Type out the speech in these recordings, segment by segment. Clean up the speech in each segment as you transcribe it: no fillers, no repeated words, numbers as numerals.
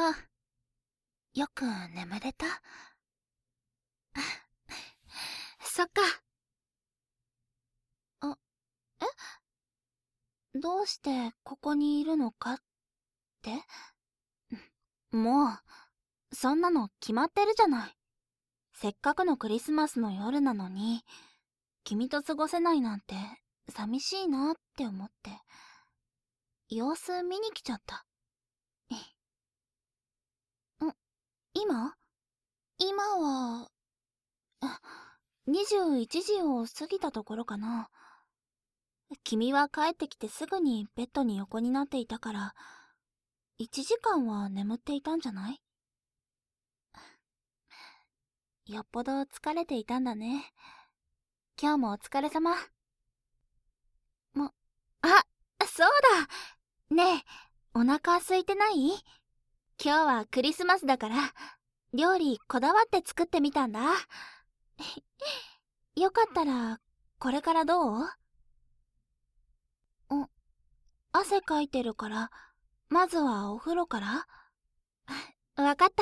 は、よく眠れた？そっか。あ、どうしてここにいるのかって？もう、そんなの決まってるじゃない。せっかくのクリスマスの夜なのに、君と過ごせないなんて寂しいなって思って、様子見に来ちゃった。今は、21時を過ぎたところかな。君は帰ってきてすぐにベッドに横になっていたから、1時間は眠っていたんじゃない？よっぽど疲れていたんだね。今日もお疲れ様。あ、そうだ。ねえ、お腹空いてない？今日はクリスマスだから、料理こだわって作ってみたんだ。よかったら、これからどう？汗かいてるから、まずはお風呂から？わかった。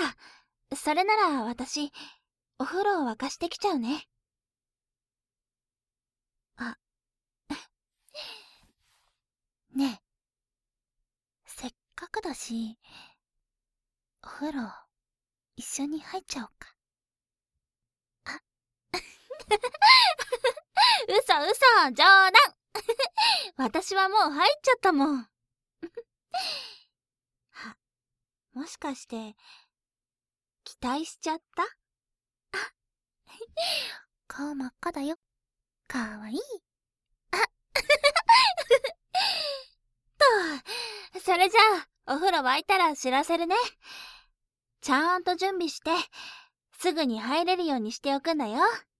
それなら私、お風呂を沸かしてきちゃうね。あ、ねえ、せっかくだし、お風呂、一緒に入っちゃおうか。あ、嘘、冗談。私はもう入っちゃったもん。もしかして、期待しちゃった？顔真っ赤だよ。かわいい。それじゃあ、お風呂沸いたら知らせるね。ちゃんと準備して、すぐに入れるようにしておくんだよ。